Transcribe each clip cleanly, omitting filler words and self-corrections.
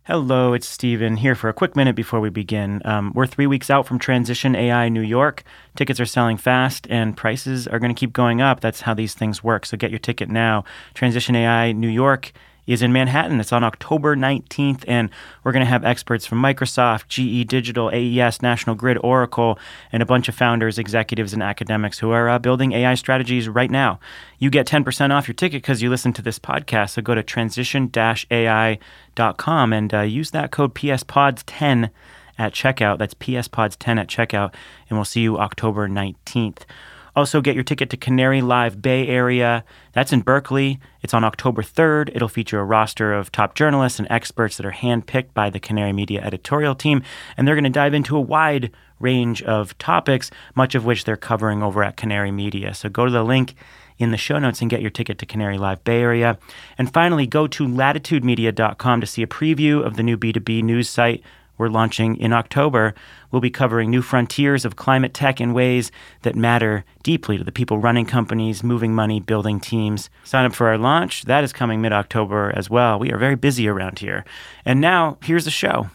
Hello, it's Steven here for a quick minute before we begin. We're 3 weeks out from Transition AI New York. Tickets are selling fast and prices are going to keep going up. That's how these things work. So get your ticket now. Transition AI New York is in Manhattan. It's on October 19th, and we're going to have experts from Microsoft, GE Digital, AES, National Grid, Oracle, and a bunch of founders, executives, and academics who are building AI strategies right now. You get 10% off your ticket because you listen to this podcast, so go to transition-ai.com and use that code PSPODS10 at checkout. That's PSPODS10 at checkout, and we'll see you October 19th. Also, get your ticket to Canary Live Bay Area. That's in Berkeley. It's on October 3rd. It'll feature a roster of top journalists and experts that are handpicked by the Canary Media editorial team, and they're going to dive into a wide range of topics, much of which they're covering over at Canary Media. So go to the link in the show notes and get your ticket to Canary Live Bay Area. And finally, go to latitudemedia.com to see a preview of the new B2B news site we're launching in October. We'll be covering new frontiers of climate tech in ways that matter deeply to the people running companies, moving money, building teams. Sign up for our launch. That is coming mid-October as well. We are very busy around here. And now, here's the show.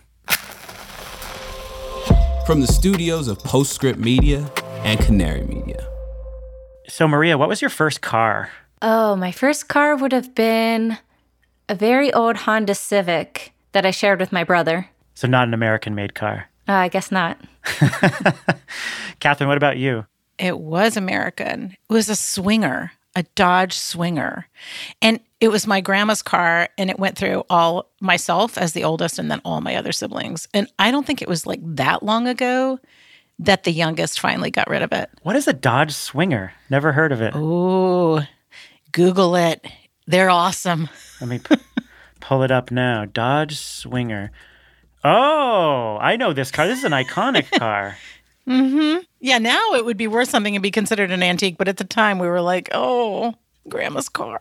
From the studios of Postscript Media and Canary Media. So, Maria, what was your first car? Oh, my first car would have been a very old Honda Civic that I shared with my brother. So not an American-made car. I guess not. Catherine, what about you? It was American. It was a Swinger, a Dodge Swinger. And it was my grandma's car, and it went through all myself as the oldest and then all my other siblings. And I don't think it was like that long ago that the youngest finally got rid of it. What is a Dodge Swinger? Never heard of it. Oh, Google it. They're awesome. Let me pull it up now. Dodge Swinger. Oh, I know this car. This is an iconic car. Mm-hmm. Yeah, now it would be worth something and be considered an antique. But at the time, we were like, oh, grandma's car.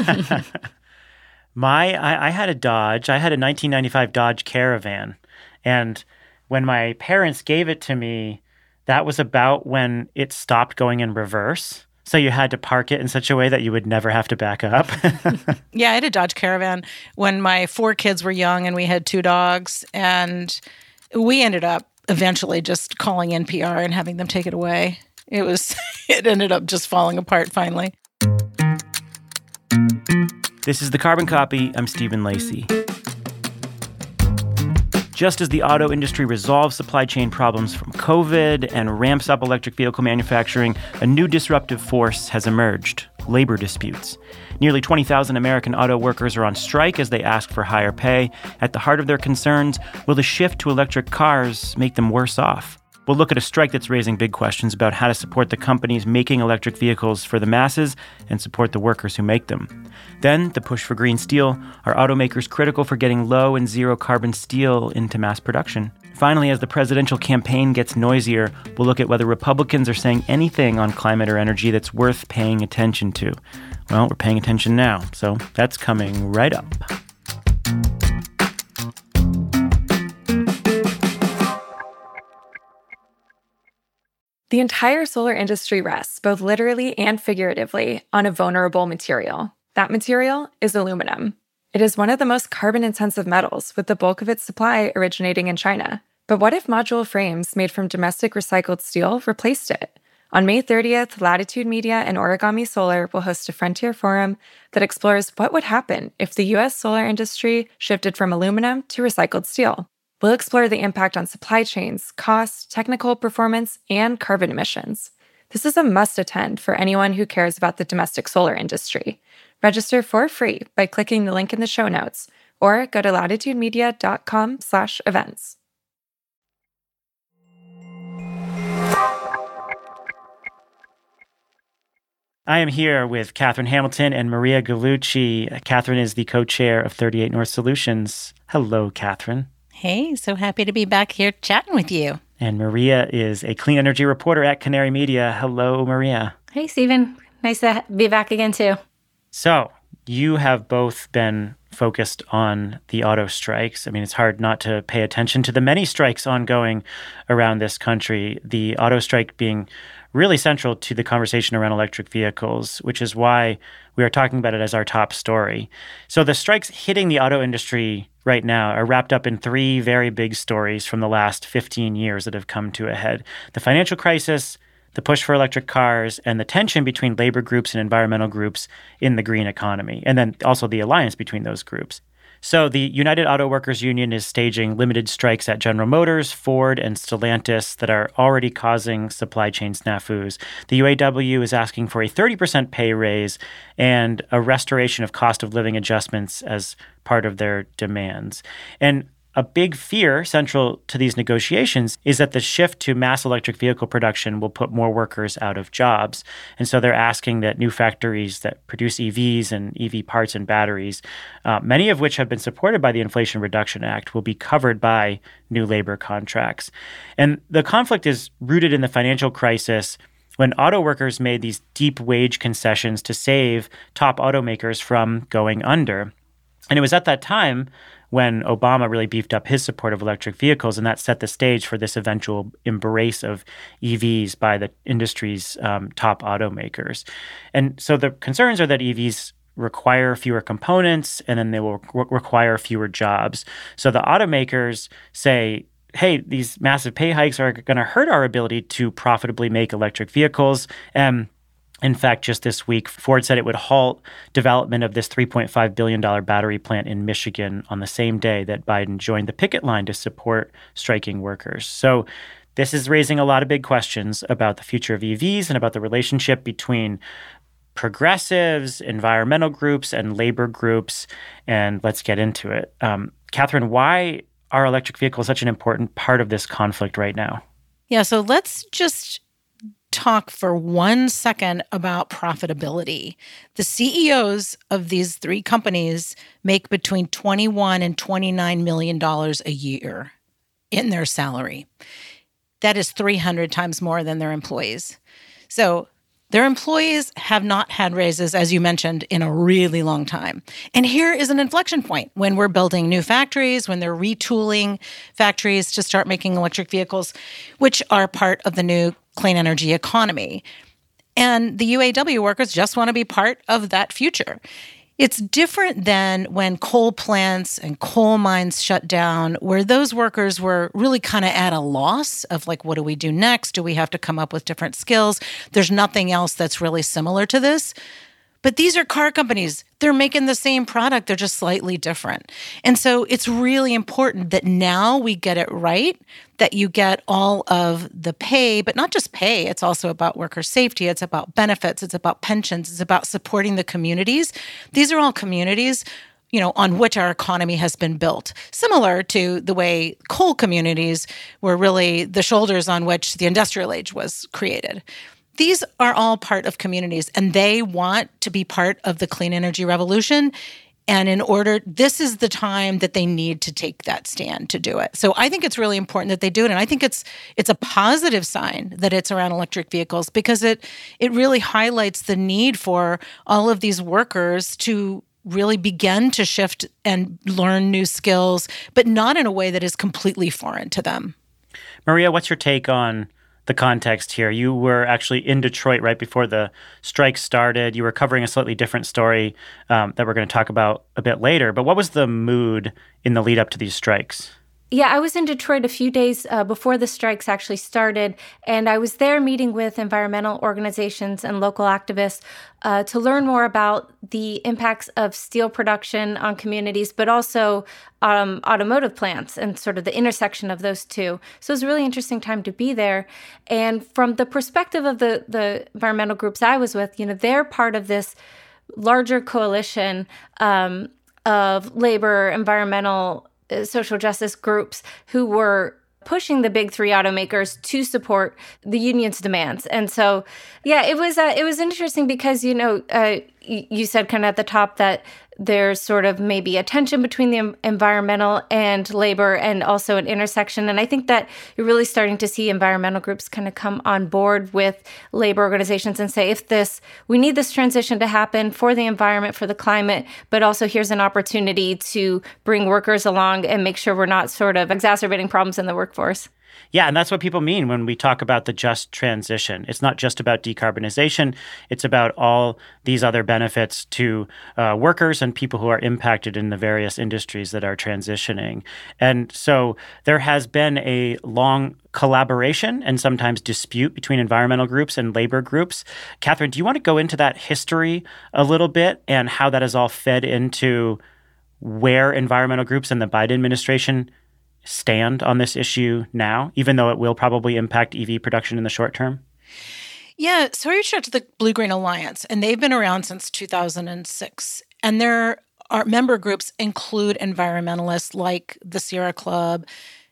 I had a Dodge. I had a 1995 Dodge Caravan. And when my parents gave it to me, that was about when it stopped going in reverse. So you had to park it in such a way that you would never have to back up. Yeah, I had a Dodge Caravan when my 4 kids were young and we had 2 dogs. And we ended up eventually just calling NPR and having them take it away. It ended up just falling apart finally. This is The Carbon Copy. I'm Stephen Lacey. Just as the auto industry resolves supply chain problems from COVID and ramps up electric vehicle manufacturing, a new disruptive force has emerged: labor disputes. Nearly 20,000 American auto workers are on strike as they ask for higher pay. At the heart of their concerns, will the shift to electric cars make them worse off? We'll look at a strike that's raising big questions about how to support the companies making electric vehicles for the masses and support the workers who make them. Then, the push for green steel. Are automakers critical for getting low and zero carbon steel into mass production? Finally, as the presidential campaign gets noisier, we'll look at whether Republicans are saying anything on climate or energy that's worth paying attention to. Well, we're paying attention now, so that's coming right up. The entire solar industry rests, both literally and figuratively, on a vulnerable material. That material is aluminum. It is one of the most carbon-intensive metals, with the bulk of its supply originating in China. But what if module frames made from domestic recycled steel replaced it? On May 30th, Latitude Media and Origami Solar will host a Frontier Forum that explores what would happen if the U.S. solar industry shifted from aluminum to recycled steel. We'll explore the impact on supply chains, cost, technical performance, and carbon emissions. This is a must-attend for anyone who cares about the domestic solar industry. Register for free by clicking the link in the show notes or go to latitudemedia.com/events. I am here with Catherine Hamilton and Maria Gallucci. Catherine is the co-chair of 38 North Solutions. Hello, Catherine. Hey, so happy to be back here chatting with you. And Maria is a clean energy reporter at Canary Media. Hello, Maria. Hey, Stephen. Nice to be back again, too. So, you have both been focused on the auto strikes. I mean, it's hard not to pay attention to the many strikes ongoing around this country, the auto strike being really central to the conversation around electric vehicles, which is why we are talking about it as our top story. So the strikes hitting the auto industry right now are wrapped up in three very big stories from the last 15 years that have come to a head: the financial crisis, the push for electric cars, and the tension between labor groups and environmental groups in the green economy, and then also the alliance between those groups. So the United Auto Workers Union is staging limited strikes at General Motors, Ford, and Stellantis that are already causing supply chain snafus. The UAW is asking for a 30% pay raise and a restoration of cost of living adjustments as part of their demands. And a big fear central to these negotiations is that the shift to mass electric vehicle production will put more workers out of jobs. And so they're asking that new factories that produce EVs and EV parts and batteries, many of which have been supported by the Inflation Reduction Act, will be covered by new labor contracts. And the conflict is rooted in the financial crisis when auto workers made these deep wage concessions to save top automakers from going under. And it was at that time when Obama really beefed up his support of electric vehicles, and that set the stage for this eventual embrace of EVs by the industry's top automakers. And so the concerns are that EVs require fewer components, and then they will require fewer jobs. So the automakers say, hey, these massive pay hikes are going to hurt our ability to profitably make electric vehicles. In fact, just this week, Ford said it would halt development of this $3.5 billion battery plant in Michigan on the same day that Biden joined the picket line to support striking workers. So this is raising a lot of big questions about the future of EVs and about the relationship between progressives, environmental groups, and labor groups. And let's get into it. Catherine, why are electric vehicles such an important part of this conflict right now? Yeah, so let's just talk for 1 second about profitability. The CEOs of these three companies make between $21 and $29 million a year in their salary. That is 300 times more than their employees. So their employees have not had raises, as you mentioned, in a really long time. And here is an inflection point when we're building new factories, when they're retooling factories to start making electric vehicles, which are part of the new clean energy economy. And the UAW workers just want to be part of that future. It's different than when coal plants and coal mines shut down, where those workers were really kind of at a loss of like, what do we do next? Do we have to come up with different skills? There's nothing else that's really similar to this. But these are car companies. They're making the same product. They're just slightly different. And so it's really important that now we get it right, that you get all of the pay, but not just pay. It's also about worker safety. It's about benefits. It's about pensions. It's about supporting the communities. These are all communities, on which our economy has been built, similar to the way coal communities were really the shoulders on which the industrial age was created. These are all part of communities, and they want to be part of the clean energy revolution. And this is the time that they need to take that stand to do it. So I think it's really important that they do it. And I think it's a positive sign that it's around electric vehicles, because it really highlights the need for all of these workers to really begin to shift and learn new skills, but not in a way that is completely foreign to them. Maria, what's your take on the context here? You were actually in Detroit right before the strike started. You were covering a slightly different story that we're going to talk about a bit later. But what was the mood in the lead up to these strikes? Yeah, I was in Detroit a few days before the strikes actually started, and I was there meeting with environmental organizations and local activists to learn more about the impacts of steel production on communities, but also automotive plants and sort of the intersection of those two. So it was a really interesting time to be there. And from the perspective of the environmental groups I was with, they're part of this larger coalition of labor, environmental, social justice groups who were pushing the big three automakers to support the union's demands. And so, yeah, it was interesting because, you said kind of at the top that there's sort of maybe a tension between the environmental and labor, and also an intersection. And I think that you're really starting to see environmental groups kind of come on board with labor organizations and say, we need this transition to happen for the environment, for the climate, but also here's an opportunity to bring workers along and make sure we're not sort of exacerbating problems in the workforce. Yeah, and that's what people mean when we talk about the just transition. It's not just about decarbonization. It's about all these other benefits to workers and people who are impacted in the various industries that are transitioning. And so there has been a long collaboration and sometimes dispute between environmental groups and labor groups. Catherine, do you want to go into that history a little bit and how that has all fed into where environmental groups and the Biden administration stand on this issue now, even though it will probably impact EV production in the short term? Yeah, so I reached out to the Blue Green Alliance, and they've been around since 2006. And their member groups include environmentalists like the Sierra Club,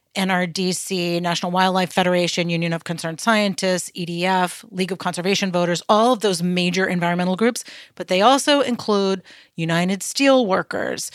NRDC, National Wildlife Federation, Union of Concerned Scientists, EDF, League of Conservation Voters, all of those major environmental groups. But they also include United Steelworkers,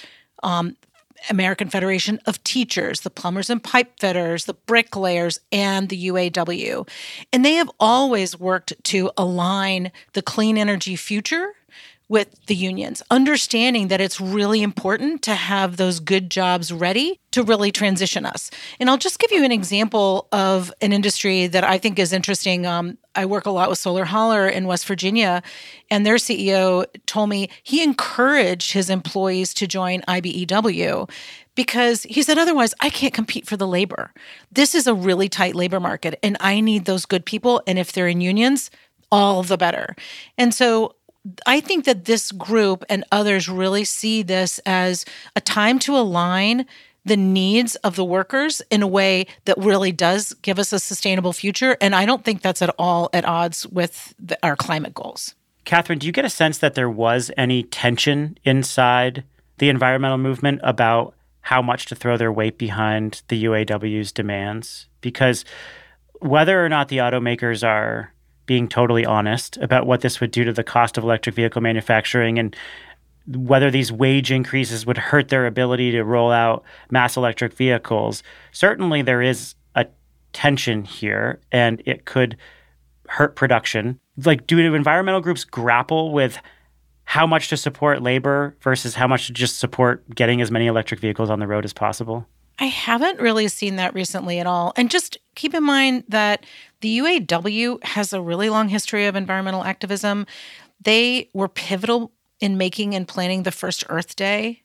American Federation of Teachers, the plumbers and pipe fitters, the bricklayers, and the UAW. And they have always worked to align the clean energy future with the unions, understanding that it's really important to have those good jobs ready to really transition us. And I'll just give you an example of an industry that I think is interesting. I work a lot with Solar Holler in West Virginia, and their CEO told me he encouraged his employees to join IBEW because he said, otherwise, I can't compete for the labor. This is a really tight labor market, and I need those good people. And if they're in unions, all the better. And so I think that this group and others really see this as a time to align the needs of the workers in a way that really does give us a sustainable future. And I don't think that's at all at odds with our climate goals. Catherine, do you get a sense that there was any tension inside the environmental movement about how much to throw their weight behind the UAW's demands? Because whether or not the automakers are being totally honest about what this would do to the cost of electric vehicle manufacturing and whether these wage increases would hurt their ability to roll out mass electric vehicles, certainly there is a tension here and it could hurt production. Like, do environmental groups grapple with how much to support labor versus how much to just support getting as many electric vehicles on the road as possible? I haven't really seen that recently at all. And just keep in mind that the UAW has a really long history of environmental activism. They were pivotal in making and planning the first Earth Day.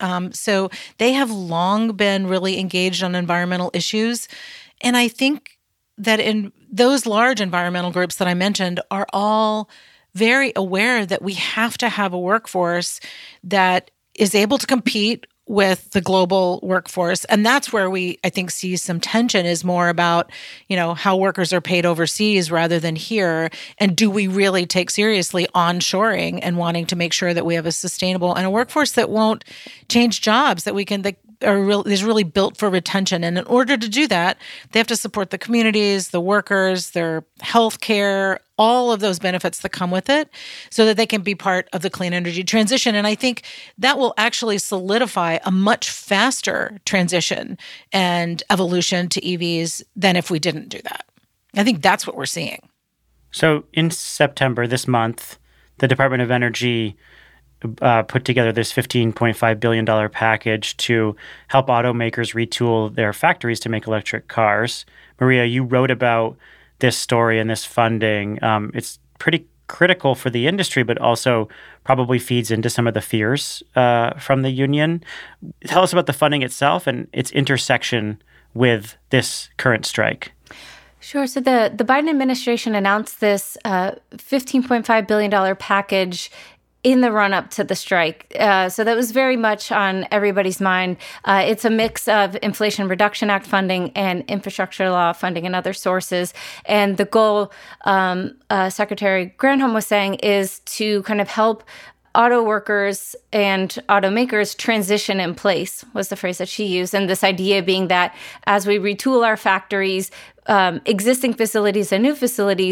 So they have long been really engaged on environmental issues. And I think that in those large environmental groups that I mentioned are all very aware that we have to have a workforce that is able to compete with the global workforce. And that's where we, I think, see some tension is more about, how workers are paid overseas rather than here. And do we really take seriously onshoring and wanting to make sure that we have a sustainable and a workforce that won't change jobs, that we can, is really built for retention. And in order to do that, they have to support the communities, the workers, their health care, all of those benefits that come with it so that they can be part of the clean energy transition. And I think that will actually solidify a much faster transition and evolution to EVs than if we didn't do that. I think that's what we're seeing. So in September this month, the Department of Energy put together this $15.5 billion package to help automakers retool their factories to make electric cars. Maria, you wrote about this story and this funding. It's pretty critical for the industry, but also probably feeds into some of the fears from the union. Tell us about the funding itself and its intersection with this current strike. Sure. So the Biden administration announced this $15.5 billion package in the run-up to the strike. So that was very much on everybody's mind. It's a mix of Inflation Reduction Act funding and infrastructure law funding and other sources. And the goal, Secretary Granholm was saying, is to kind of help auto workers and automakers transition in place, was the phrase that she used. And this idea being that as we retool our factories, existing facilities and new facilities,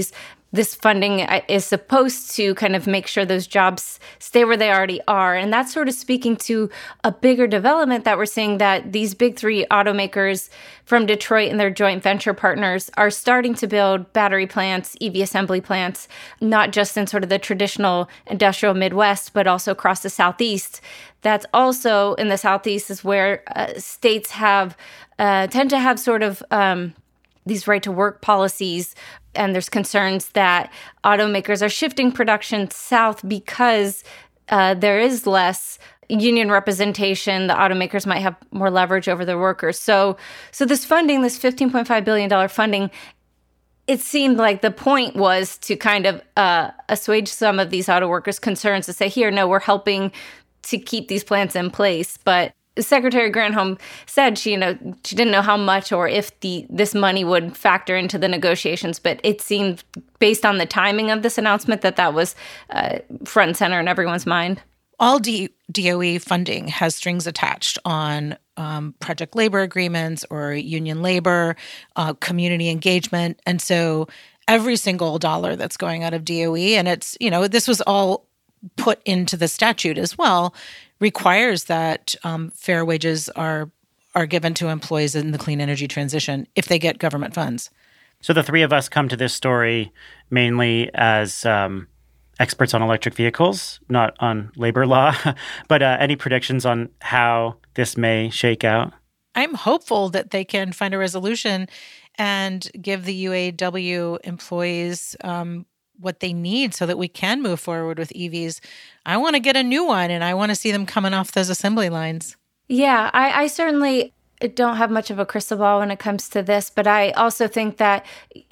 this funding is supposed to kind of make sure those jobs stay where they already are. And that's sort of speaking to a bigger development that we're seeing, that these big three automakers from Detroit and their joint venture partners are starting to build battery plants, EV assembly plants, not just in sort of the traditional industrial Midwest, but also across the Southeast. That's also in the Southeast is where states have tend to have sort of these right-to-work policies, and there's concerns that automakers are shifting production south because there is less union representation. The automakers might have more leverage over their workers. So this funding, this $15.5 billion funding, it seemed like the point was to kind of assuage some of these auto workers' concerns, to say, here, no, we're helping to keep these plants in place. But Secretary Granholm said she didn't know how much or if this money would factor into the negotiations, but it seemed, based on the timing of this announcement, that was front and center in everyone's mind. All DOE funding has strings attached on project labor agreements or union labor, community engagement. And so every single dollar that's going out of DOE, and it's, this was all put into the statute as well, requires that fair wages are given to employees in the clean energy transition if they get government funds. So the three of us come to this story mainly as experts on electric vehicles, not on labor law. But any predictions on how this may shake out? I'm hopeful that they can find a resolution and give the UAW employees what they need so that we can move forward with EVs. I want to get a new one, and I want to see them coming off those assembly lines. Yeah, I certainly don't have much of a crystal ball when it comes to this, but I also think that,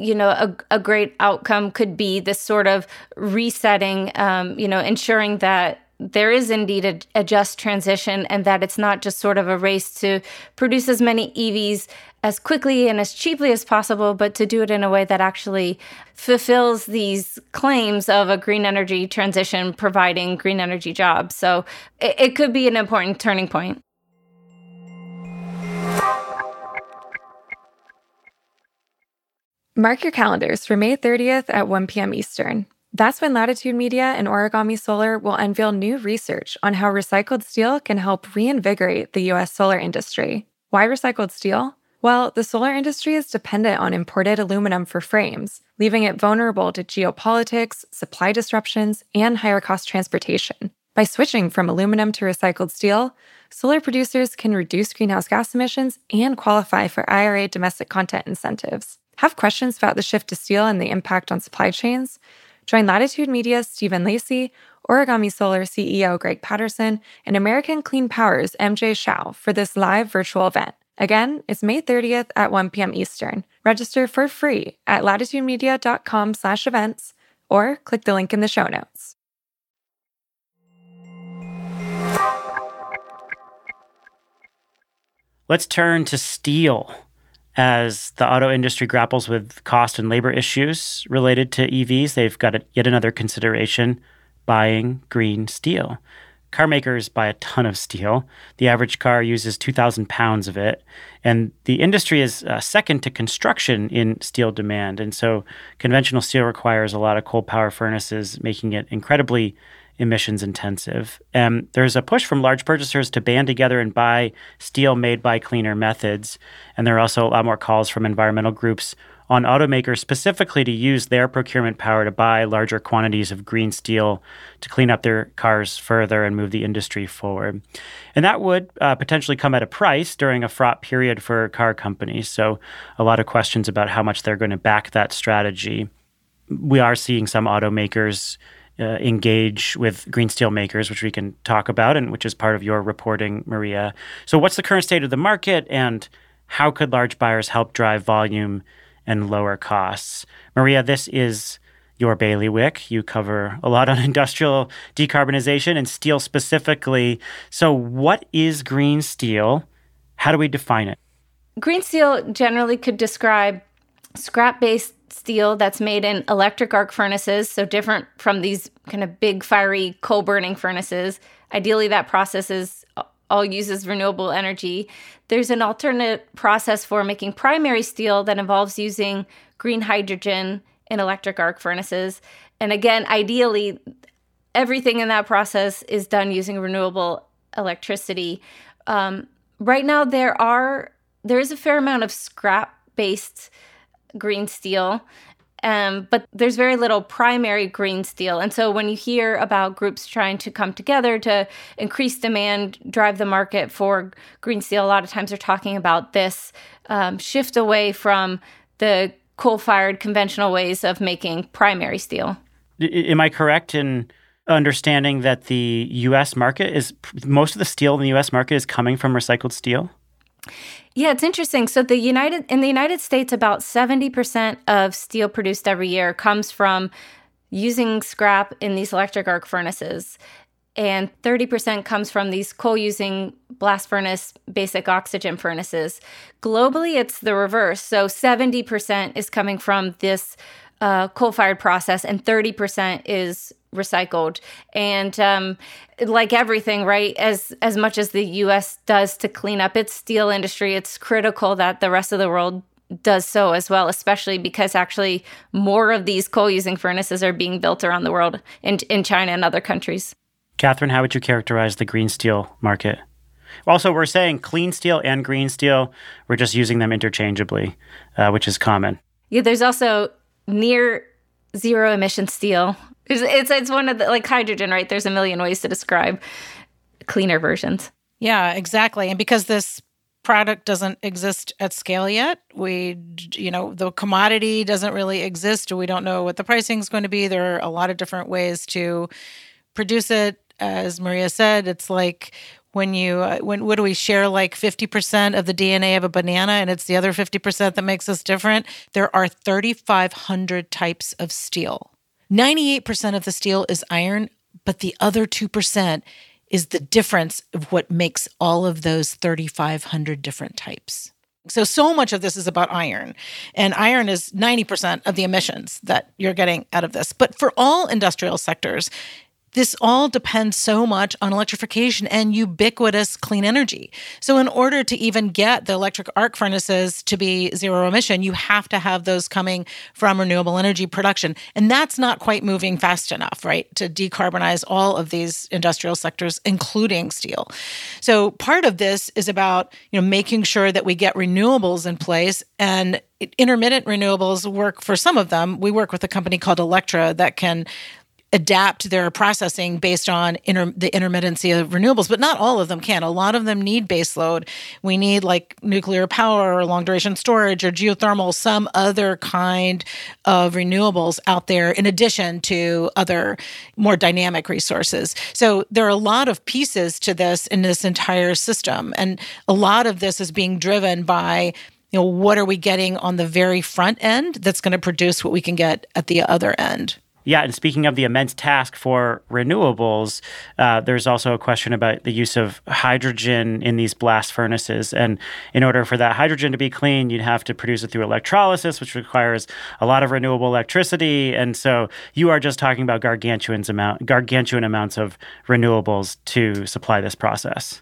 a great outcome could be this sort of resetting, ensuring that there is indeed a just transition, and that it's not just sort of a race to produce as many EVs as quickly and as cheaply as possible, but to do it in a way that actually fulfills these claims of a green energy transition, providing green energy jobs. So it could be an important turning point. Mark your calendars for May 30th at 1 p.m. Eastern. That's when Latitude Media and Origami Solar will unveil new research on how recycled steel can help reinvigorate the U.S. solar industry. Why recycled steel? Well, the solar industry is dependent on imported aluminum for frames, leaving it vulnerable to geopolitics, supply disruptions, and higher cost transportation. By switching from aluminum to recycled steel, solar producers can reduce greenhouse gas emissions and qualify for IRA domestic content incentives. Have questions about the shift to steel and the impact on supply chains? Join Latitude Media's Stephen Lacey, Origami Solar CEO Greg Patterson, and American Clean Power's MJ Shao for this live virtual event. Again, it's May 30th at 1 p.m. Eastern. Register for free at latitudemedia.com/events or click the link in the show notes. Let's turn to steel. As the auto industry grapples with cost and labor issues related to EVs, they've got yet another consideration: buying green steel. Car makers buy a ton of steel. The average car uses 2,000 pounds of it. And the industry is second to construction in steel demand. And so conventional steel requires a lot of coal power furnaces, making it incredibly emissions intensive. There's a push from large purchasers to band together and buy steel made by cleaner methods. And there are also a lot more calls from environmental groups on automakers specifically to use their procurement power to buy larger quantities of green steel to clean up their cars further and move the industry forward. And that would potentially come at a price during a fraught period for car companies. So a lot of questions about how much they're going to back that strategy. We are seeing some automakers engage with green steel makers, which we can talk about and which is part of your reporting, Maria. So what's the current state of the market, and how could large buyers help drive volume and lower costs? Maria, this is your bailiwick. You cover a lot on industrial decarbonization and steel specifically. So what is green steel? How do we define it? Green steel generally could describe scrap-based steel that's made in electric arc furnaces, so different from these kind of big fiery coal-burning furnaces. Ideally, that process all uses renewable energy. There's an alternate process for making primary steel that involves using green hydrogen in electric arc furnaces. And again, ideally, everything in that process is done using renewable electricity. Right now, there is a fair amount of scrap-based green steel, but there's very little primary green steel. And so when you hear about groups trying to come together to increase demand, drive the market for green steel, a lot of times they're talking about this shift away from the coal-fired conventional ways of making primary steel. Am I correct in understanding that the U.S. market most of the steel in the U.S. market is coming from recycled steel? Yeah, it's interesting. So in the United States, about 70% of steel produced every year comes from using scrap in these electric arc furnaces. And 30% comes from these coal-using blast furnace basic oxygen furnaces. Globally, it's the reverse. So 70% is coming from this coal-fired process, and 30% is recycled. And like everything, right, as much as the U.S. does to clean up its steel industry, it's critical that the rest of the world does so as well, especially because actually more of these coal-using furnaces are being built around the world in China and other countries. Catherine, how would you characterize the green steel market? Also, we're saying clean steel and green steel. We're just using them interchangeably, which is common. Yeah, there's also near zero emission steel. It's one of the, like hydrogen, right? There's a million ways to describe cleaner versions. Yeah, exactly. And because this product doesn't exist at scale yet, the commodity doesn't really exist. We don't know what the pricing is going to be. There are a lot of different ways to produce it. As Maria said, it's like when what do we share, like 50% of the DNA of a banana, and it's the other 50% that makes us different. There are 3,500 types of steel. 98% of the steel is iron, but the other 2% is the difference of what makes all of those 3,500 different types. So much of this is about iron, and iron is 90% of the emissions that you're getting out of this. But for all industrial sectors, this all depends so much on electrification and ubiquitous clean energy. So in order to even get the electric arc furnaces to be zero emission, you have to have those coming from renewable energy production. And that's not quite moving fast enough, right, to decarbonize all of these industrial sectors, including steel. So part of this is about, making sure that we get renewables in place, and intermittent renewables work for some of them. We work with a company called Electra that can adapt their processing based on the intermittency of renewables, but not all of them can. A lot of them need baseload. We need like nuclear power or long-duration storage or geothermal, some other kind of renewables out there in addition to other more dynamic resources. So there are a lot of pieces to this in this entire system. And a lot of this is being driven by what are we getting on the very front end that's going to produce what we can get at the other end. Yeah, and speaking of the immense task for renewables, there's also a question about the use of hydrogen in these blast furnaces. And in order for that hydrogen to be clean, you'd have to produce it through electrolysis, which requires a lot of renewable electricity. And so you are just talking about gargantuan amounts of renewables to supply this process.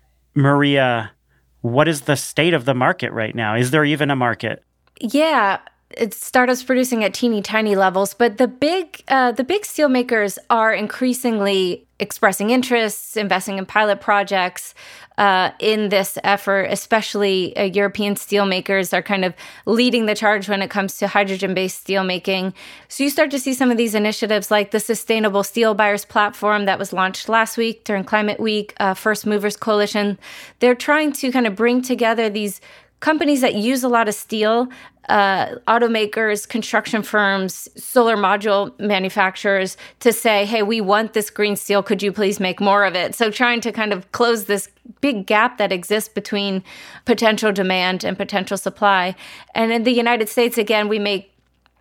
Maria, what is the state of the market right now? Is there even a market? Yeah. It's startups producing at teeny tiny levels, but the big steel makers are increasingly expressing interests, investing in pilot projects in this effort. Especially European steel makers are kind of leading the charge when it comes to hydrogen-based steel making. So you start to see some of these initiatives like the Sustainable Steel Buyers Platform that was launched last week during Climate Week, First Movers Coalition. They're trying to kind of bring together these companies that use a lot of steel, automakers, construction firms, solar module manufacturers, to say, hey, we want this green steel. Could you please make more of it? So trying to kind of close this big gap that exists between potential demand and potential supply. And in the United States, again, we make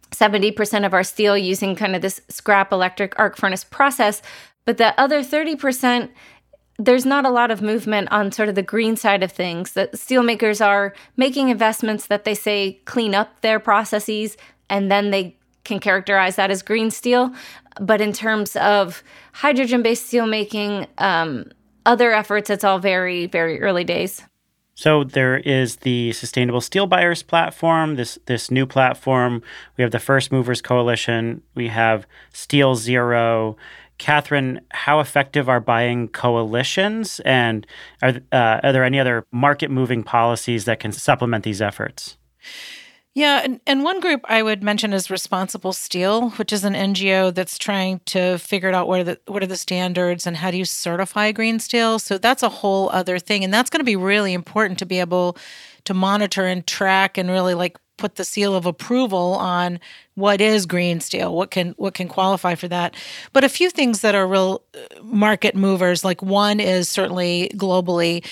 70% of our steel using kind of this scrap electric arc furnace process. But the other 30%, there's not a lot of movement on sort of the green side of things. The steelmakers are making investments that they say clean up their processes, and then they can characterize that as green steel. But in terms of hydrogen-based steelmaking, other efforts, it's all very, very early days. So there is the Sustainable Steel Buyers platform, this new platform. We have the First Movers Coalition. We have Steel Zero. Catherine, how effective are buying coalitions? And are there any other market-moving policies that can supplement these efforts? Yeah, and one group I would mention is Responsible Steel, which is an NGO that's trying to figure out what are the standards and how do you certify green steel. So that's a whole other thing, and that's going to be really important to be able to monitor and track and really put the seal of approval on what is green steel, what can qualify for that. But a few things that are real market movers, like one is certainly globally,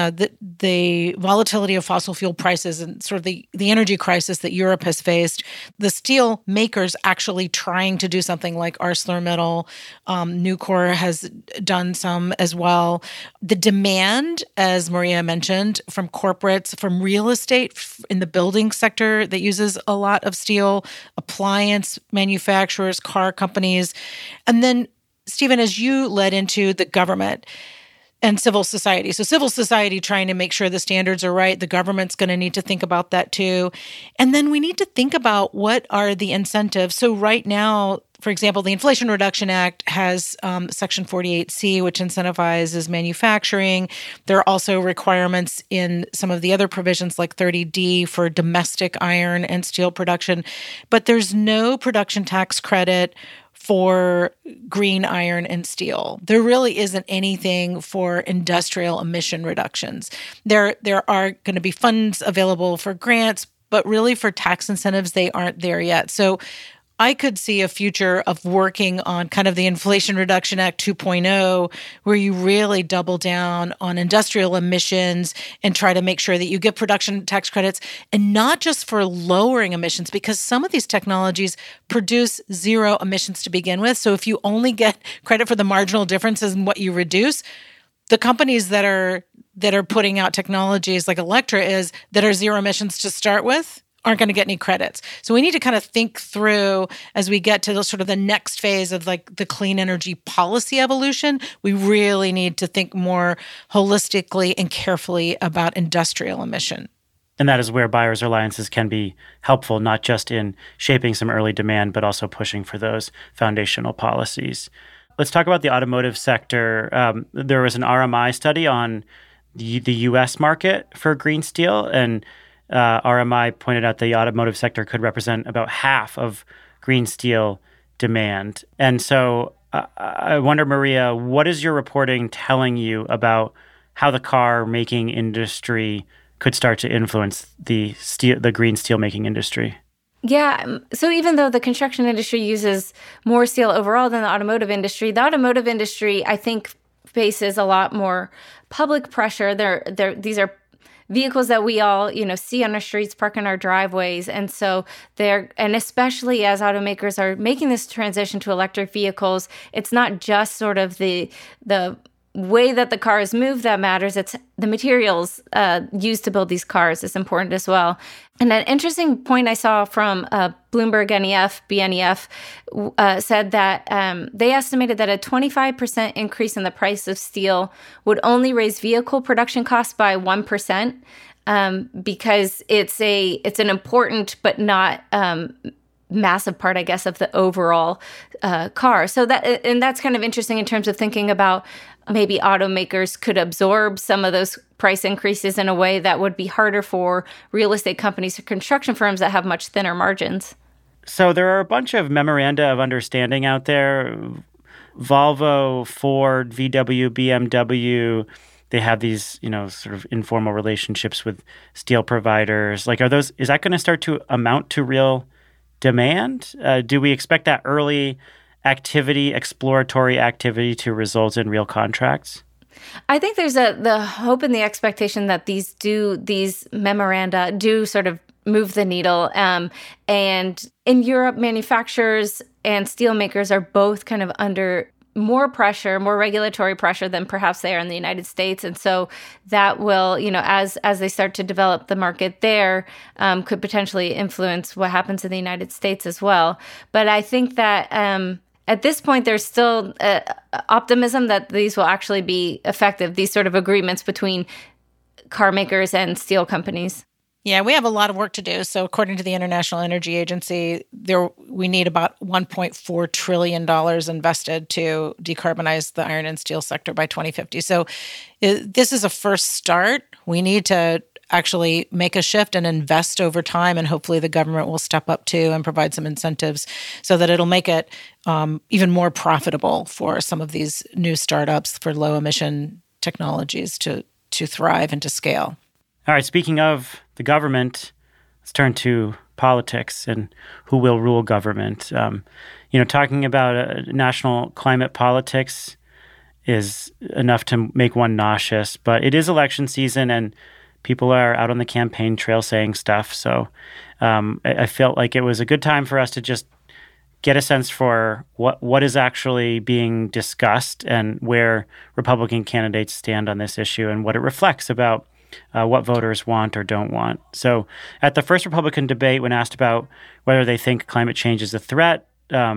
the volatility of fossil fuel prices and sort of the energy crisis that Europe has faced. The steel makers actually trying to do something like ArcelorMittal, Nucor has done some as well. The demand, as Maria mentioned, from corporates, from real estate in the building sector that uses a lot of steel, appliance manufacturers, car companies. And then, Stephen, as you led into the government and civil society. So civil society trying to make sure the standards are right. The government's going to need to think about that too. And then we need to think about what are the incentives. So right now, for example, the Inflation Reduction Act has Section 48C, which incentivizes manufacturing. There are also requirements in some of the other provisions like 30D for domestic iron and steel production. But there's no production tax credit for green iron and steel. There really isn't anything for industrial emission reductions. There are going to be funds available for grants, but really for tax incentives, they aren't there yet. So I could see a future of working on kind of the Inflation Reduction Act 2.0, where you really double down on industrial emissions and try to make sure that you get production tax credits, and not just for lowering emissions, because some of these technologies produce zero emissions to begin with. So if you only get credit for the marginal differences in what you reduce, the companies that are putting out technologies like Electra that are zero emissions to start with aren't going to get any credits. So we need to kind of think through as we get to the next phase of the clean energy policy evolution. We really need to think more holistically and carefully about industrial emission. And that is where buyers' alliances can be helpful, not just in shaping some early demand, but also pushing for those foundational policies. Let's talk about the automotive sector. There was an RMI study on the U.S. market for green steel, and RMI pointed out the automotive sector could represent about half of green steel demand. And so I wonder, Maria, what is your reporting telling you about how the car making industry could start to influence the green steel making industry? Yeah. So even though the construction industry uses more steel overall than the automotive industry, I think, faces a lot more public pressure. These are vehicles that we all, see on our streets, park in our driveways. And so and especially as automakers are making this transition to electric vehicles, it's not just sort of the way that the car is moved that matters. It's the materials used to build these cars is important as well. And an interesting point I saw from Bloomberg BNEF said that they estimated that a 25% increase in the price of steel would only raise vehicle production costs by 1%, because it's an important but not massive part, I guess, of the overall car. So that's kind of interesting in terms of thinking about maybe automakers could absorb some of those price increases in a way that would be harder for real estate companies or construction firms that have much thinner margins. So there are a bunch of memoranda of understanding out there. Volvo, Ford, VW, BMW, they have these, sort of informal relationships with steel providers. Is that going to start to amount to real demand? Do we expect that early exploratory activity to result in real contracts? I think there's the hope and the expectation that these memoranda do sort of move the needle. And in Europe, manufacturers and steelmakers are both kind of under more pressure, more regulatory pressure than perhaps they are in the United States. And so that will, as they start to develop the market there, could potentially influence what happens in the United States as well. But I think that at this point, there's still optimism that these will actually be effective, these sort of agreements between car makers and steel companies. Yeah, we have a lot of work to do. So according to the International Energy Agency, we need about $1.4 trillion invested to decarbonize the iron and steel sector by 2050. So this is a first start. We need to actually make a shift and invest over time, and hopefully the government will step up too and provide some incentives so that it'll make it even more profitable for some of these new startups for low-emission technologies to thrive and to scale. All right, speaking of the government, let's turn to politics and who will rule government. Talking about national climate politics is enough to make one nauseous, but it is election season and people are out on the campaign trail saying stuff. So I felt like it was a good time for us to just get a sense for what is actually being discussed and where Republican candidates stand on this issue and what it reflects about what voters want or don't want. So at the first Republican debate, when asked about whether they think climate change is a threat,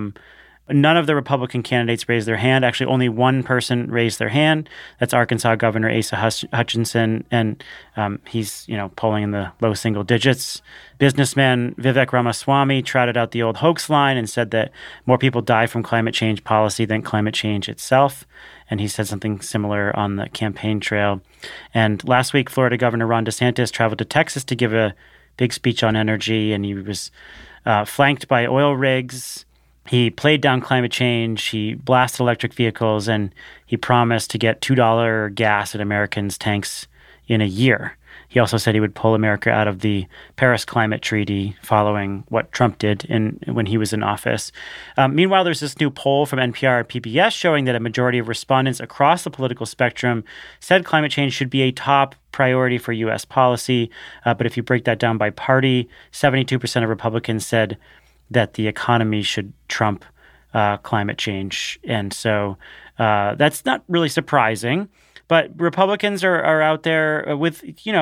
none of the Republican candidates raised their hand. Actually, only one person raised their hand. That's Arkansas Governor Asa Hutchinson, and he's polling in the low single digits. Businessman Vivek Ramaswamy trotted out the old hoax line and said that more people die from climate change policy than climate change itself. And he said something similar on the campaign trail. And last week, Florida Governor Ron DeSantis traveled to Texas to give a big speech on energy, and he was flanked by oil rigs. He played down climate change, he blasted electric vehicles, and he promised to get $2 gas at Americans' tanks in a year. He also said he would pull America out of the Paris Climate Treaty following what Trump did when he was in office. Meanwhile, there's this new poll from NPR and PBS showing that a majority of respondents across the political spectrum said climate change should be a top priority for U.S. policy. But if you break that down by party, 72% of Republicans said that the economy should trump climate change. And so that's not really surprising. But Republicans are out there with,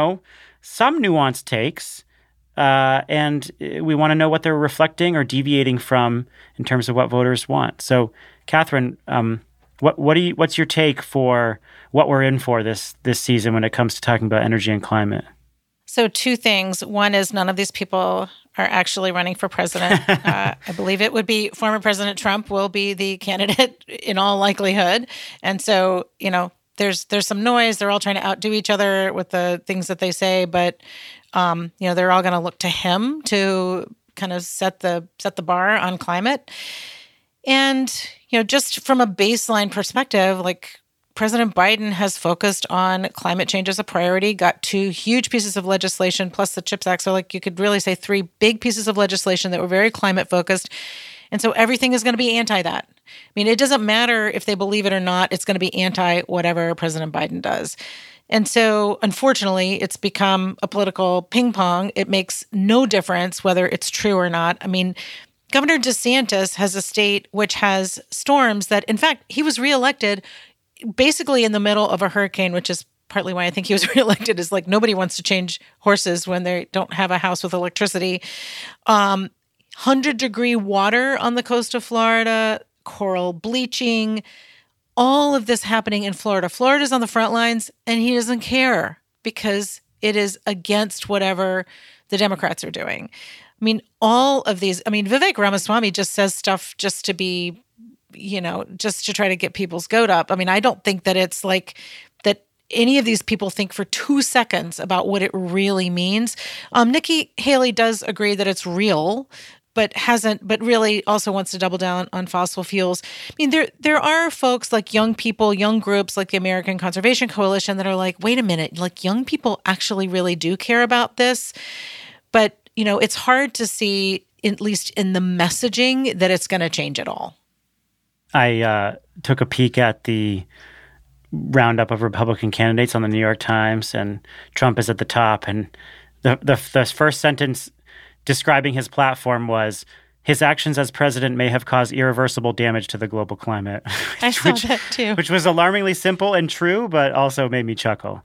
some nuanced takes. And we want to know what they're reflecting or deviating from in terms of what voters want. So, Catherine, what's your take for what we're in for this season when it comes to talking about energy and climate? So two things. One is none of these people are actually running for president. I believe it would be former President Trump will be the candidate in all likelihood. And so, there's some noise. They're all trying to outdo each other with the things that they say, but they're all going to look to him to kind of set the bar on climate. And just from a baseline perspective, like President Biden has focused on climate change as a priority, got 2 huge pieces of legislation plus the CHIPS Act. So you could really say 3 big pieces of legislation that were very climate focused. And so everything is going to be anti that. I mean, it doesn't matter if they believe it or not. It's going to be anti whatever President Biden does. And so, unfortunately, it's become a political ping pong. It makes no difference whether it's true or not. I mean, Governor DeSantis has a state which has storms that, in fact, he was reelected basically in the middle of a hurricane, which is partly why I think he was reelected, is like nobody wants to change horses when they don't have a house with electricity. 100-degree water on the coast of Florida, coral bleaching, all of this happening in Florida. Florida's on the front lines, and he doesn't care because it is against whatever the Democrats are doing. I mean, all of these, Vivek Ramaswamy just says stuff just to be, just to try to get people's goat up. I mean, I don't think that it's like that any of these people think for 2 seconds about what it really means. Nikki Haley does agree that it's real, but really also wants to double down on fossil fuels. I mean, there are folks like young people, young groups like the American Conservation Coalition that are like, wait a minute, like young people actually really do care about this. But, it's hard to see, at least in the messaging, that it's going to change at all. I took a peek at the roundup of Republican candidates on the New York Times, and Trump is at the top. And the first sentence describing his platform was, his actions as president may have caused irreversible damage to the global climate. I saw that too. Which was alarmingly simple and true, but also made me chuckle.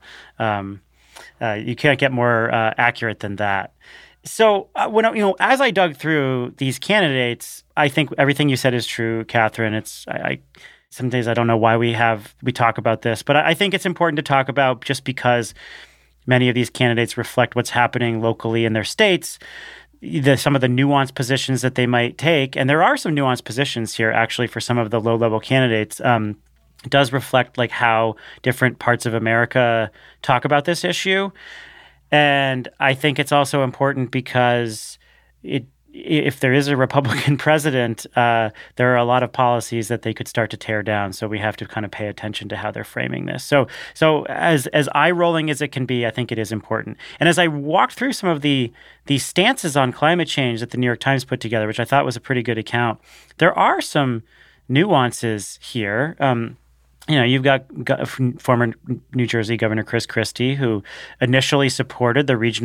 You can't get more accurate than that. So as I dug through these candidates, I think everything you said is true, Catherine. Some days I don't know why we talk about this, but I think it's important to talk about just because many of these candidates reflect what's happening locally in their states, some of the nuanced positions that they might take, and there are some nuanced positions here actually for some of the low-level candidates, does reflect like how different parts of America talk about this issue. And I think it's also important because if there is a Republican president, there are a lot of policies that they could start to tear down. So we have to kind of pay attention to how they're framing this. So as eye-rolling as it can be, I think it is important. And as I walked through some of the stances on climate change that the New York Times put together, which I thought was a pretty good account, there are some nuances here. You've got former New Jersey Governor Chris Christie, who initially supported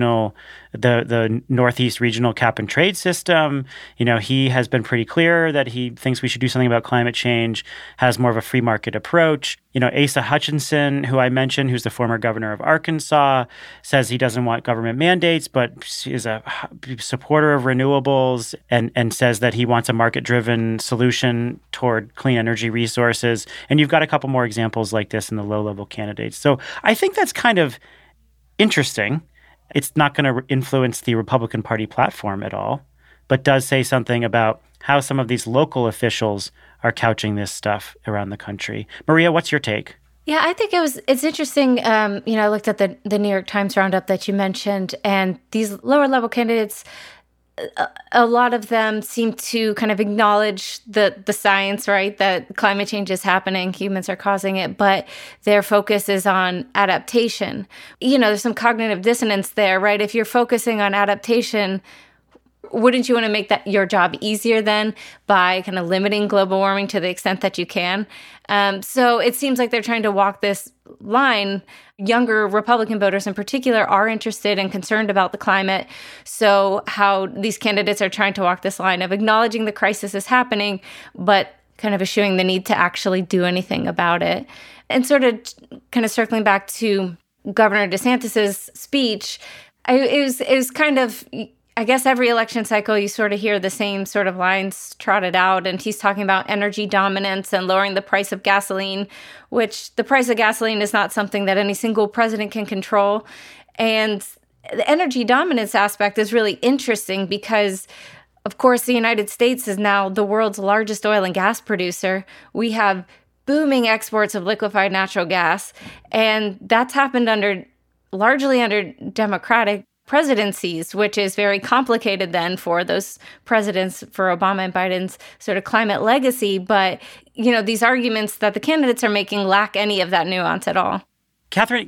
the Northeast regional cap and trade system. He has been pretty clear that he thinks we should do something about climate change, has more of a free market approach. Asa Hutchinson, who I mentioned, who's the former governor of Arkansas, says he doesn't want government mandates, but is a supporter of renewables and says that he wants a market-driven solution toward clean energy resources. And you've got a couple more examples like this in the low-level candidates. So I think that's kind of interesting. It's not going to influence the Republican Party platform at all, but does say something about how some of these local officials are couching this stuff around the country. Maria, what's your take? Yeah, I think it's interesting. I looked at the New York Times roundup that you mentioned, and these lower level candidates, a lot of them seem to kind of acknowledge the science, right? That climate change is happening, humans are causing it, but their focus is on adaptation. There's some cognitive dissonance there, right? If you're focusing on adaptation, wouldn't you want to make that your job easier then by kind of limiting global warming to the extent that you can? So it seems like they're trying to walk this line. Younger Republican voters in particular are interested and concerned about the climate. So how these candidates are trying to walk this line of acknowledging the crisis is happening, but kind of eschewing the need to actually do anything about it. And sort of kind of circling back to Governor DeSantis's speech, it was kind of, I guess every election cycle, you sort of hear the same sort of lines trotted out. And he's talking about energy dominance and lowering the price of gasoline, which the price of gasoline is not something that any single president can control. And the energy dominance aspect is really interesting because, of course, the United States is now the world's largest oil and gas producer. We have booming exports of liquefied natural gas. And that's happened largely under Democratic presidencies, which is very complicated then for those presidents, for Obama and Biden's sort of climate legacy. But, these arguments that the candidates are making lack any of that nuance at all. Catherine,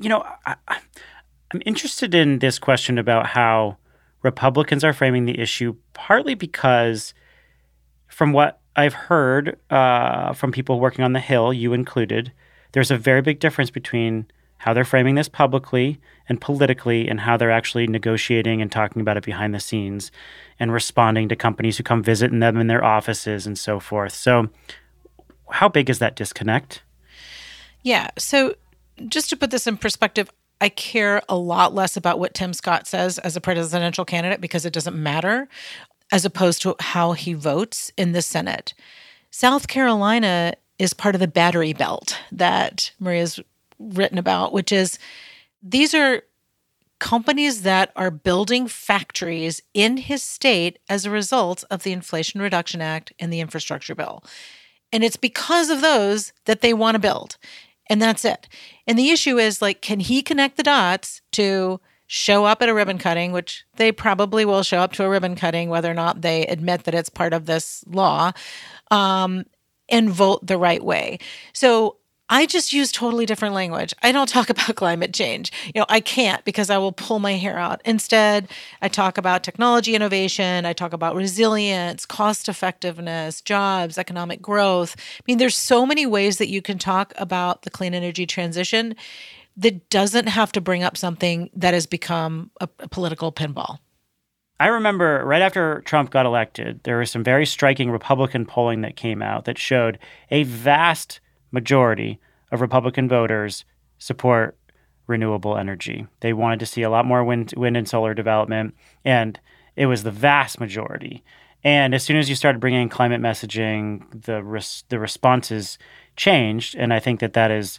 I'm interested in this question about how Republicans are framing the issue, partly because from what I've heard from people working on the Hill, you included, there's a very big difference between how they're framing this publicly and politically and how they're actually negotiating and talking about it behind the scenes and responding to companies who come visit them in their offices and so forth. So how big is that disconnect? Yeah. So just to put this in perspective, I care a lot less about what Tim Scott says as a presidential candidate because it doesn't matter, as opposed to how he votes in the Senate. South Carolina is part of the battery belt that Maria's written about, which is these are companies that are building factories in his state as a result of the Inflation Reduction Act and the infrastructure bill. And it's because of those that they want to build. And that's it. And the issue is, can he connect the dots to show up at a ribbon cutting, which they probably will show up to a ribbon cutting, whether or not they admit that it's part of this law, and vote the right way. So I just use totally different language. I don't talk about climate change. I can't because I will pull my hair out. Instead, I talk about technology innovation. I talk about resilience, cost effectiveness, jobs, economic growth. There's so many ways that you can talk about the clean energy transition that doesn't have to bring up something that has become a political pinball. I remember right after Trump got elected, there was some very striking Republican polling that came out that showed a vast majority of Republican voters support renewable energy. They wanted to see a lot more wind and solar development, and it was the vast majority. And as soon as you started bringing in climate messaging, the responses changed, and I think that is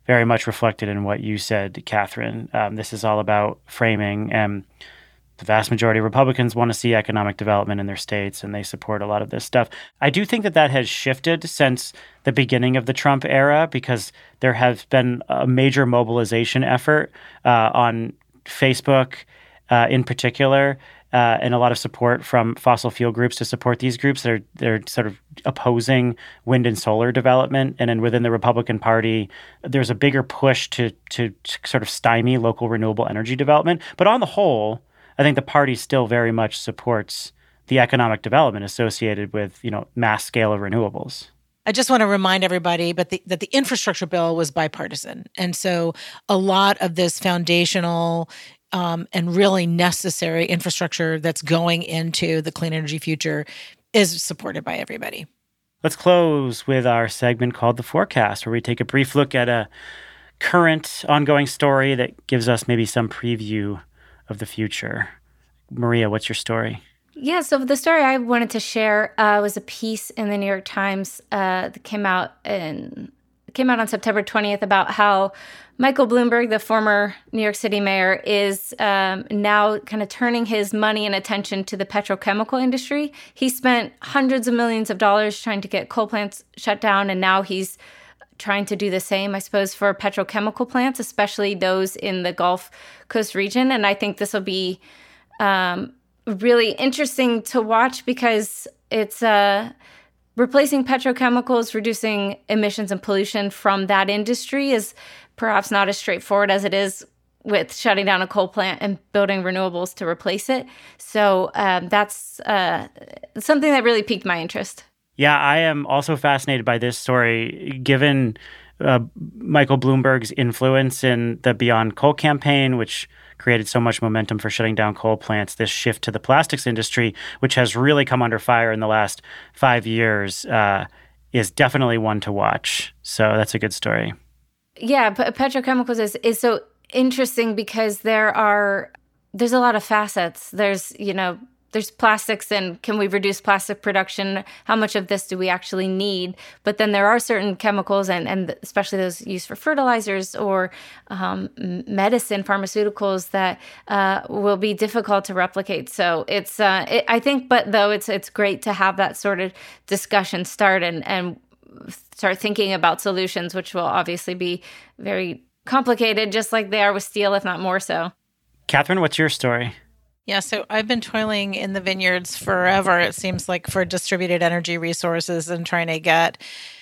very much reflected in what you said, Catherine. This is all about framing, and the vast majority of Republicans want to see economic development in their states, and they support a lot of this stuff. I do think that that has shifted since the beginning of the Trump era, because there has been a major mobilization effort on Facebook in particular, and a lot of support from fossil fuel groups to support these groups that they're sort of opposing wind and solar development. And then within the Republican Party, there's a bigger push to sort of stymie local renewable energy development. But on the whole, I think the party still very much supports the economic development associated with, mass scale of renewables. I just want to remind everybody that the infrastructure bill was bipartisan. And so a lot of this foundational and really necessary infrastructure that's going into the clean energy future is supported by everybody. Let's close with our segment called The Forecast, where we take a brief look at a current ongoing story that gives us maybe some preview of the future. Maria, what's your story? Yeah, so the story I wanted to share was a piece in the New York Times that came out on September 20th about how Michael Bloomberg, the former New York City mayor, is now kind of turning his money and attention to the petrochemical industry. He spent hundreds of millions of dollars trying to get coal plants shut down, and now he's trying to do the same, I suppose, for petrochemical plants, especially those in the Gulf Coast region. And I think this will be really interesting to watch, because it's replacing petrochemicals, reducing emissions and pollution from that industry is perhaps not as straightforward as it is with shutting down a coal plant and building renewables to replace it. So that's something that really piqued my interest. Yeah, I am also fascinated by this story, given Michael Bloomberg's influence in the Beyond Coal campaign, which created so much momentum for shutting down coal plants. This shift to the plastics industry, which has really come under fire in the last 5 years, is definitely one to watch. So that's a good story. Yeah, petrochemicals is so interesting because there's a lot of facets. There's plastics, and can we reduce plastic production? How much of this do we actually need? But then there are certain chemicals, and especially those used for fertilizers or medicine, pharmaceuticals, that will be difficult to replicate. So I think, but though it's great to have that sort of discussion start and start thinking about solutions, which will obviously be very complicated, just like they are with steel, if not more so. Catherine, what's your story? Yeah, so I've been toiling in the vineyards forever, it seems like, for distributed energy resources and trying to get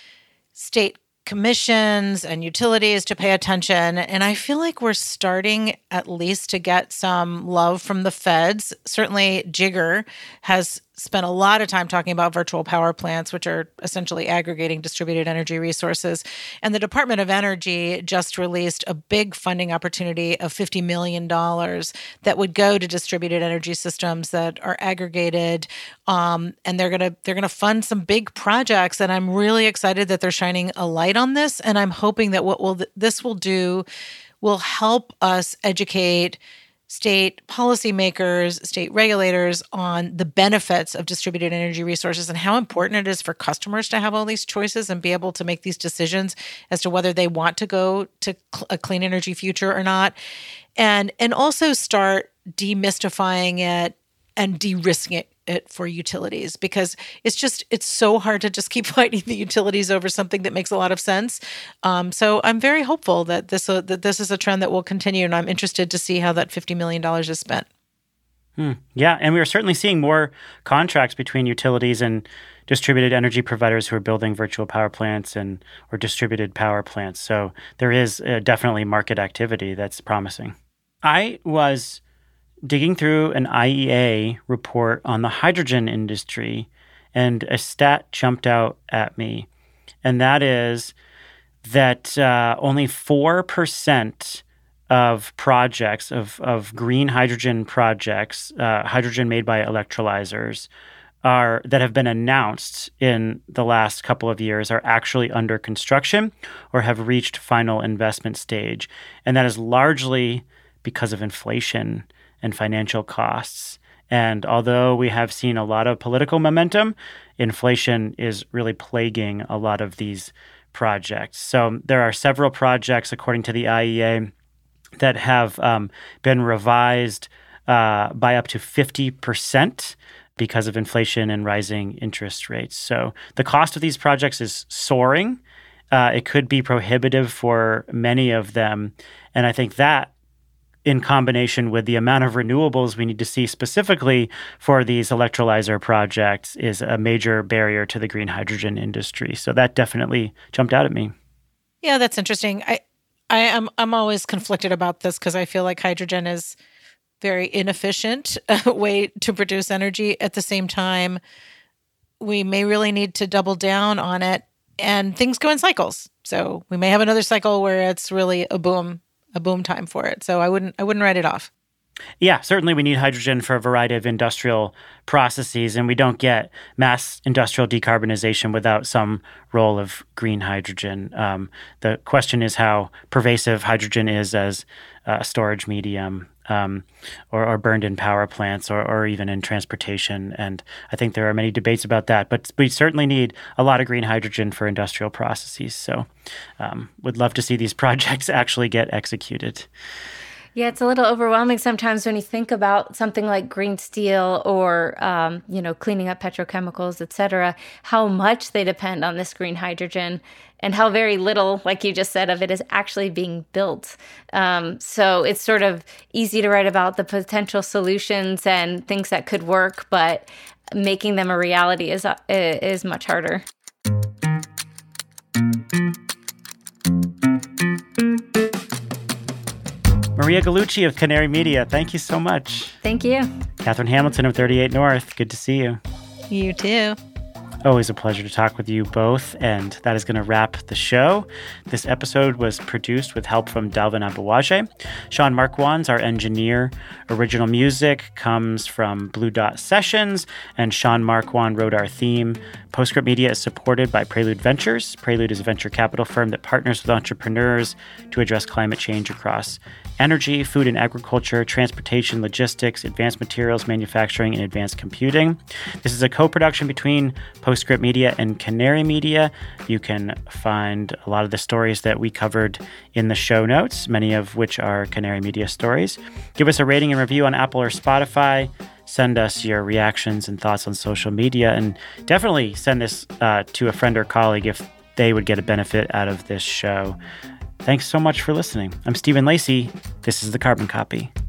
state commissions and utilities to pay attention. And I feel like we're starting at least to get some love from the feds. Certainly, Jigger has spent a lot of time talking about virtual power plants, which are essentially aggregating distributed energy resources. And the Department of Energy just released a big funding opportunity of $50 million that would go to distributed energy systems that are aggregated. And they're gonna fund some big projects. And I'm really excited that they're shining a light on this. And I'm hoping that this will do will help us educate state policymakers, state regulators on the benefits of distributed energy resources and how important it is for customers to have all these choices and be able to make these decisions as to whether they want to go to a clean energy future or not. And also start demystifying it and de-risking it for utilities, because it's so hard to just keep fighting the utilities over something that makes a lot of sense. So I'm very hopeful that this is a trend that will continue, and I'm interested to see how that $50 million is spent. Yeah, and we are certainly seeing more contracts between utilities and distributed energy providers who are building virtual power plants or distributed power plants. So there is definitely market activity that's promising. I was digging through an IEA report on the hydrogen industry, and a stat jumped out at me, and that is that only 4% of projects, of green hydrogen projects, hydrogen made by electrolyzers, that have been announced in the last couple of years are actually under construction or have reached final investment stage. And that is largely because of inflation and financial costs. And although we have seen a lot of political momentum, inflation is really plaguing a lot of these projects. So there are several projects, according to the IEA, that have been revised by up to 50% because of inflation and rising interest rates. So the cost of these projects is soaring. It could be prohibitive for many of them. And I think that, in combination with the amount of renewables we need to see specifically for these electrolyzer projects, is a major barrier to the green hydrogen industry. So that definitely jumped out at me. Yeah, that's interesting. I'm always conflicted about this because I feel like hydrogen is very inefficient way to produce energy. At the same time, we may really need to double down on it, and things go in cycles. So we may have another cycle where it's really a boom time for it. So I wouldn't write it off. Yeah, certainly we need hydrogen for a variety of industrial processes, and we don't get mass industrial decarbonization without some role of green hydrogen. The question is how pervasive hydrogen is as a storage medium, or burned in power plants, or even in transportation. And I think there are many debates about that. But we certainly need a lot of green hydrogen for industrial processes. So would love to see these projects actually get executed. Yeah, it's a little overwhelming sometimes when you think about something like green steel or, cleaning up petrochemicals, et cetera, how much they depend on this green hydrogen and how very little, like you just said, of it is actually being built. So it's sort of easy to write about the potential solutions and things that could work, but making them a reality is much harder. Maria Gallucci of Canary Media, thank you so much. Thank you. Catherine Hamilton of 38 North, good to see you. You too. Always a pleasure to talk with you both, and that is going to wrap the show. This episode was produced with help from Dalvin Abuwaje. Sean Marquand's our engineer. Original music comes from Blue Dot Sessions, and Sean Marquand wrote our theme. Postscript Media is supported by Prelude Ventures. Prelude is a venture capital firm that partners with entrepreneurs to address climate change across energy, food and agriculture, transportation, logistics, advanced materials, manufacturing, and advanced computing. This is a co-production between Postscript Media and Canary Media. You can find a lot of the stories that we covered in the show notes, many of which are Canary Media stories. Give us a rating and review on Apple or Spotify. Send us your reactions and thoughts on social media, and definitely send this to a friend or colleague if they would get a benefit out of this show. Thanks so much for listening. I'm Stephen Lacey. This is The Carbon Copy.